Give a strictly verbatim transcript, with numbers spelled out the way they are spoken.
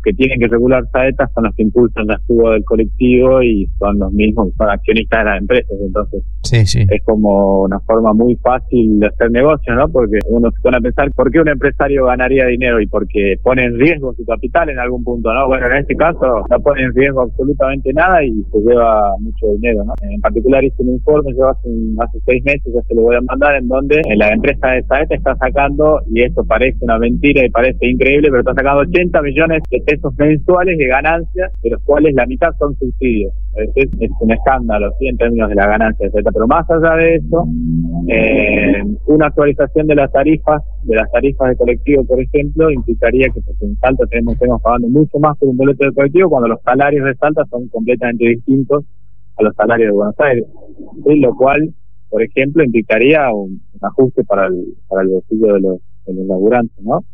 que tienen que regular Saeta son los que impulsan la suba del colectivo y son los mismos que son accionistas de las empresas. Entonces sí, sí. es como una forma muy fácil de hacer negocio, ¿no? Porque uno se pone a pensar por qué un empresario ganaría dinero, y porque pone en riesgo su capital en algún punto, ¿no? Bueno, en este caso no pone en riesgo absolutamente nada y se lleva mucho dinero, ¿no? En particular hice un informe yo hace, hace seis meses, ya se lo voy a mandar, en donde la empresa de Saeta está sacando, y esto parece una mentira y parece increíble, pero está sacando ochenta millones de pesos mensuales de ganancias, de los cuales la mitad son subsidios. Es, es un escándalo, ¿sí? En términos de la ganancia de Saeta. Pero más allá de eso, eh, una actualización de las tarifas, de las tarifas de colectivo, por ejemplo, implicaría que pues, en Salta tenemos, estemos pagando mucho más por un boleto de colectivo, cuando los salarios de Salta son completamente distintos a los salarios de Buenos Aires, ¿sí? Lo cual, por ejemplo, implicaría un, un ajuste para el, para el bolsillo de los, de los laburantes, ¿no?